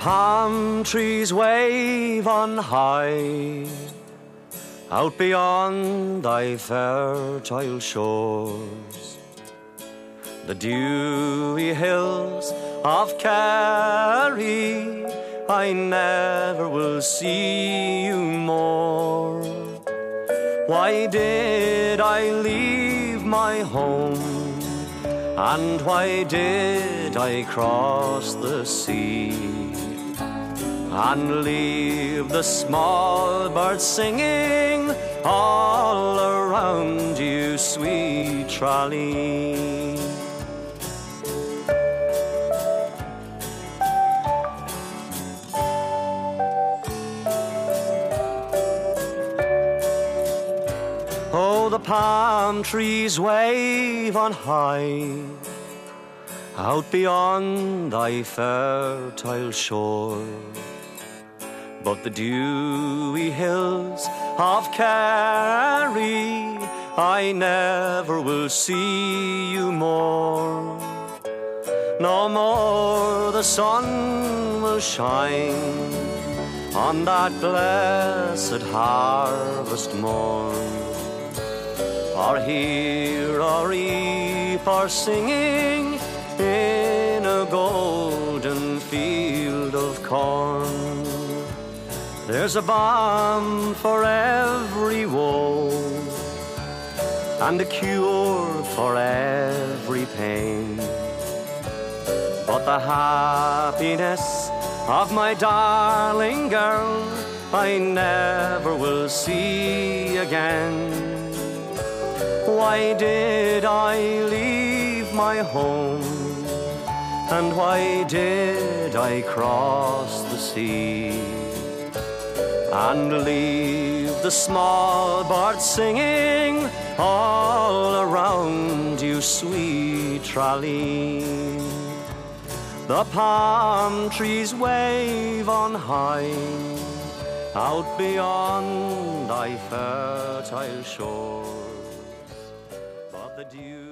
palm trees wave on high, out beyond thy fertile shores. The dewy hills of Kerry, I never will see you more. Why did I leave my home? And why did I cross the sea and leave the small birds singing all around you, sweet Tralee? Oh, the palm trees wave on high, out beyond thy fertile shore. But the dewy hills of Kerry, I never will see you more. No more the sun will shine on that blessed harvest morn, or hear a reaper singing in a golden field of corn. There's a balm for every woe and a cure for every pain, but the happiness of my darling girl I never will see again. Why did I leave my home? And why did I cross the sea and leave the small birds singing all around you, sweet Tralee? The palm trees wave on high, out beyond thy fertile shores, but the dew